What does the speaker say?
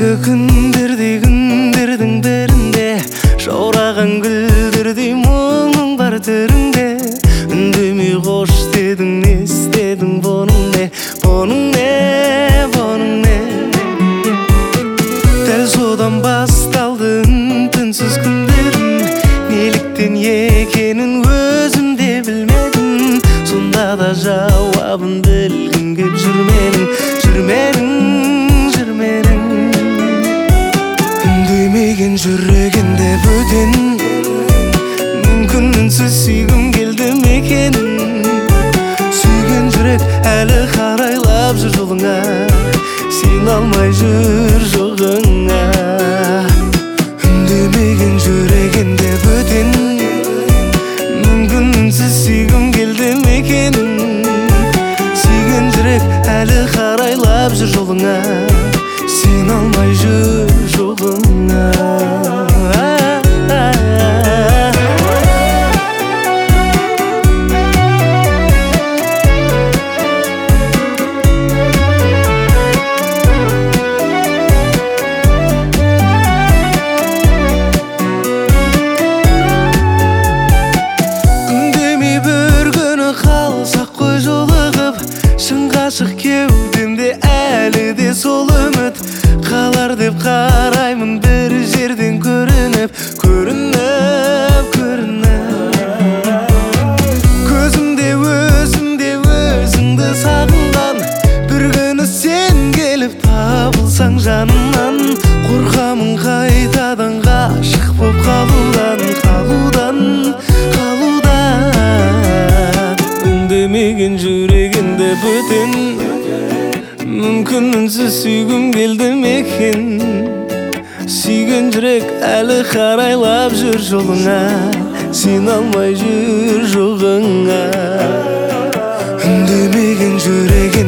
Ендігі күндердің бірінде жаураған гүлдердей мұңың бар түріңде. Үндемей қош дедің, не істедің, бұның не, бұның не, бұның не. Дәл содан басталды түнсіз күндерім, неліктен екенін өзім де білмедім. Сонда да жауабын білгім кеп жүрменің. Үндемеген жүрегінде бөтен, мүмкін үнсіз сүйгім келді мекенін. Сүйген жүрек әлі қарайлап жүр жолыңа, сен алмай жүр жоғыңа. Үндемеген жүрегінде бөтен, мүмкін үнсіз сүйгім келді мекенін. Сүйген жүрек әлі қарайлап жүр жолыңа, сен алмай жүр жоғыңа. Үндемей бір күні қалсақ қой жолығып, шын ғашық кеудемде әлі де сол үміт қалар деп қараймын бір жерден көрініп. Көзімде өзіңді сағынған, бір күні сен келіп табылсаң жанымнан. Қорқамын қайтадан ғашық боп қалудан. Үндемеген жүрегінде бөтен, мүмкін үнсіз сүйгім келді мекен. Сүйген жүрек әлі қарайлап жүр жолыңа, сен алмай жүр жоғыңа. Үндемеген жүрегінде